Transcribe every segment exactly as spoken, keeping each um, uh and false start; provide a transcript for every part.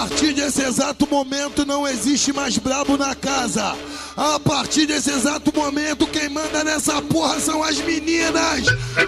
partir desse exato momento não existe mais brabo na casa. A partir desse exato momento quem manda nessa porra são as meninas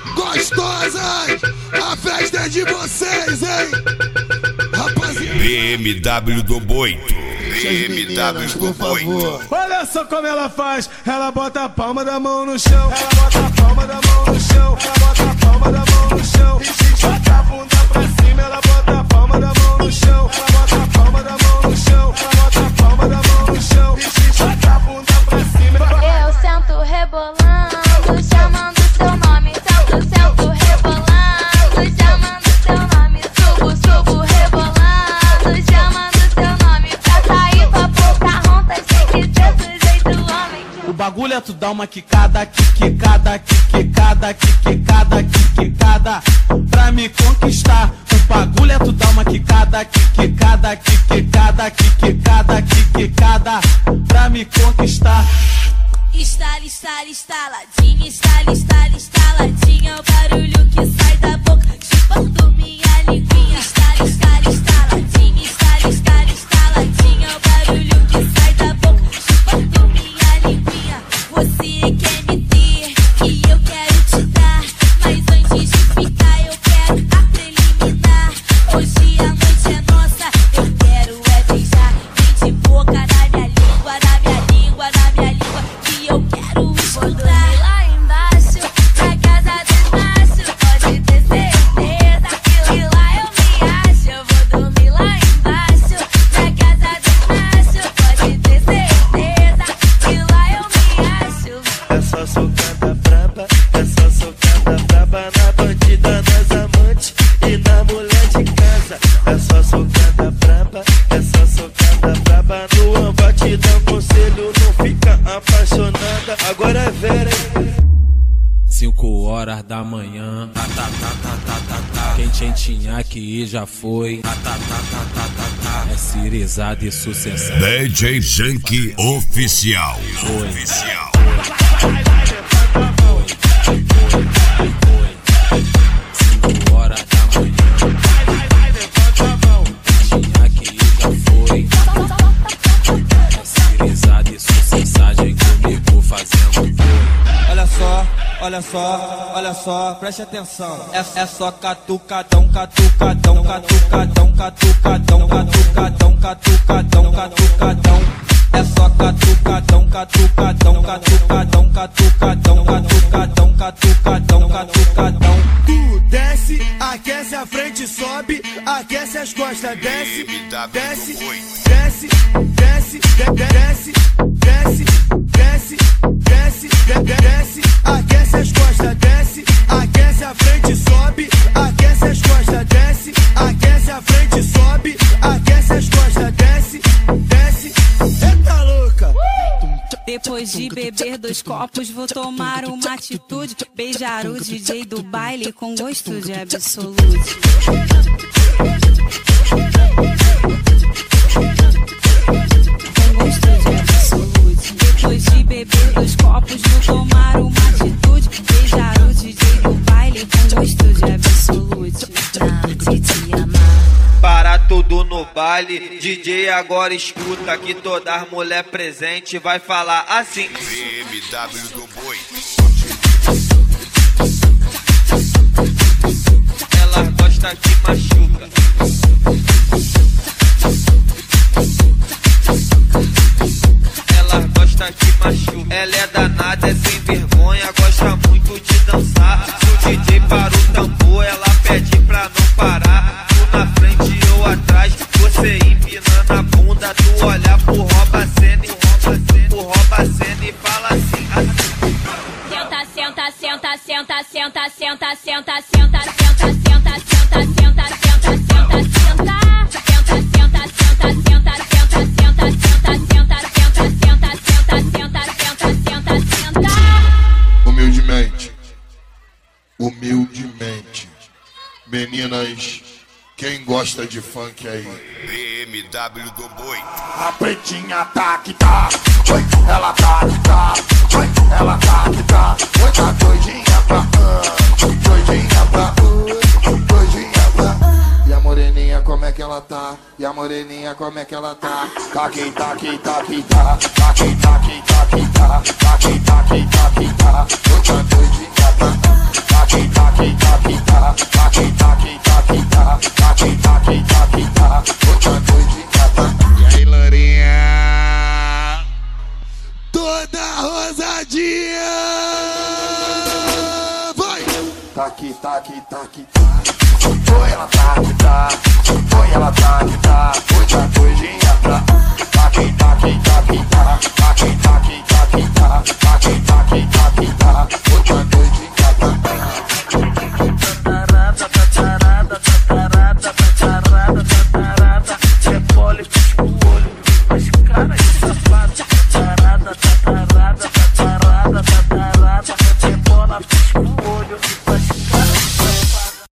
gostosas. A festa é de vocês, hein? Rapaziada. B M W do Boito. B M W do Boito. Olha só como ela faz. Ela bota a palma da mão no chão. Ela bota a palma da mão no chão. Ela bota a palma da mão no chão. E joga a bunda pra cima. Ela bota a palma da mão no chão. Ela bota a palma da mão no chão. Ela bota a palma da mão no chão. E joga a bunda pra cima. Eu sento rebolando, chamando seu nome. Sento, sento rebolando, chamando seu nome. Subo, subo rebolando, chamando seu nome. Pra sair com a boca ronta, tem que ser do jeito homem. O bagulho é tu dar uma quicada, quicada, quicada, quicada, quicada, pra me conquistar. O bagulho é tu dar uma quicada, quicada, quicada, quicada, quicada, pra me conquistar. Estala, estala, estaladinha, estala, estala, estaladinha. O barulho que sai da boca, chupando minha linguinha. Estala, estala, estaladinha, estala, estala, estaladinha. O barulho que sai da boca, chupando minha linguinha. Você quer me ter e eu quero te dar, mas antes de ficar eu quero a preliminar. Hoje a noite é nossa, eu quero é beijar. Vem de boca na minha língua, na minha língua, na minha língua, que eu quero escutar. Lá embaixo, na casa dos machos, pode ter certeza que lá eu me acho. Eu vou dormir lá embaixo, na casa dos machos, pode ter certeza que lá eu me acho. É só socada braba, é só socada braba na bandida, nas amantes e na mulher de casa. É só socada braba, é só socada braba no embate, dá conselho, não fica apaixonada. Agora é Vera, hein? Cinco horas da manhã, tá, tá, tá, tá, tá, tá, tá. Quem tinha, tinha que ir já foi, tá, tá, tá, tá, tá, tá, tá. É cirizada e sucessão. D J Janky Oficial. Foi. Oficial. Cinco horas da manhã, quem tinha que ir já foi. É cirizada e sucessagem comigo fazendo foi. Olha só, olha só, olha só, preste atenção. É, é só catucadão, catucadão, catucadão, catucadão, catucadão, catucadão, catucadão. É só catucadão, catucadão, catucadão, catucadão, catucadão, catucadão, catucadão. Tu desce, aquece a frente, sobe, aquece as costas, desce, desce, desce, desce, desce, desce, desce, desce, desce, aquece as costas, desce, aquece a frente, sobe, aquece as costas, desce, aquece a frente, sobe, aquece as costas, desce, desce. Eita louca! Depois de beber dois copos, vou tomar uma atitude. Beijar o D J do baile com gosto de absolute. Com gosto de absolute. Depois de beber dois copos, vou tomar uma atitude. Beijar o D J do baile com gosto de absolute. Tarde de amar. Para tudo no baile, D J agora escuta que toda as mulher presente vai falar assim. B M W do Boito. Ela gosta de machuca. Ela gosta de machuca. Ela é danada, é sem vergonha, gosta muito de dançar. Se o D J para o tambor, ela pede pra não parar. Tu na frente, eu atrás, você empinando a bunda. Tu olha pro rouba-cena e pro rouba-cena e fala assim, assim. Senta, senta, senta, senta, senta, senta, senta, senta, senta, senta, senta, senta, senta, senta, senta. Senta, senta, senta, senta, senta, senta, senta, senta, senta, senta, senta, senta, senta, senta. Humildemente, humildemente, meninas, quem gosta de funk aí? B M W do Boito. A pretinha tá que tá, oi, ela tá que tá, oi, ela tá que tá, oi, tá doidinha pra, uh, doidinha pra, uh, doidinha pra, uh. E a mulher moreninha como é que ela tá? E a moreninha como é que ela tá? Taqui, taqui, taqui, tá. Taqui, taqui, taqui, tá. Taqui, taqui, taqui, tá. Eu tô doidinha, tá. Taqui, taqui, taqui, tá. Taqui, taqui, taqui, tá. Taqui, taqui, taqui, tá. Eu tô doidinha, tá. E aí, Lourinha? Toda rosadinha. Vai! Taqui, taqui, taqui, tá.